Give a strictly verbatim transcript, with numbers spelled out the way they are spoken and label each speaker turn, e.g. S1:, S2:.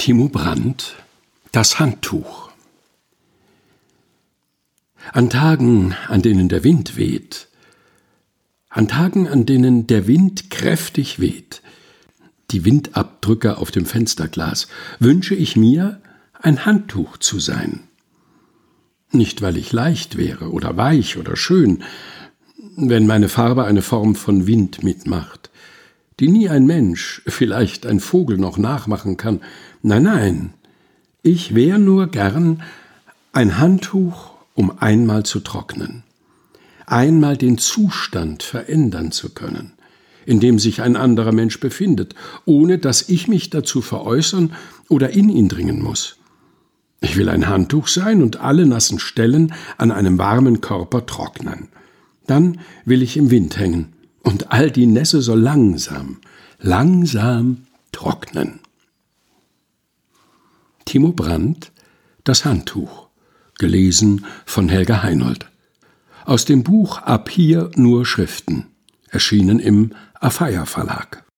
S1: Timo Brandt, das Handtuch. An Tagen, an denen der Wind weht, an Tagen, an denen der Wind kräftig weht, die Windabdrücke auf dem Fensterglas, wünsche ich mir, ein Handtuch zu sein. Nicht, weil ich leicht wäre oder weich oder schön, wenn meine Farbe eine Form von Wind mitmacht, die nie ein Mensch, vielleicht ein Vogel noch nachmachen kann. Nein, nein, ich wär nur gern ein Handtuch, um einmal zu trocknen, einmal den Zustand verändern zu können, in dem sich ein anderer Mensch befindet, ohne dass ich mich dazu veräußern oder in ihn dringen muss. Ich will ein Handtuch sein und alle nassen Stellen an einem warmen Körper trocknen. Dann will ich im Wind hängen und all die Nässe soll langsam, langsam trocknen. Timo Brandt, das Handtuch, gelesen von Helga Heinold. Aus dem Buch Ab hier nur Schriften, erschienen im Afeier Verlag.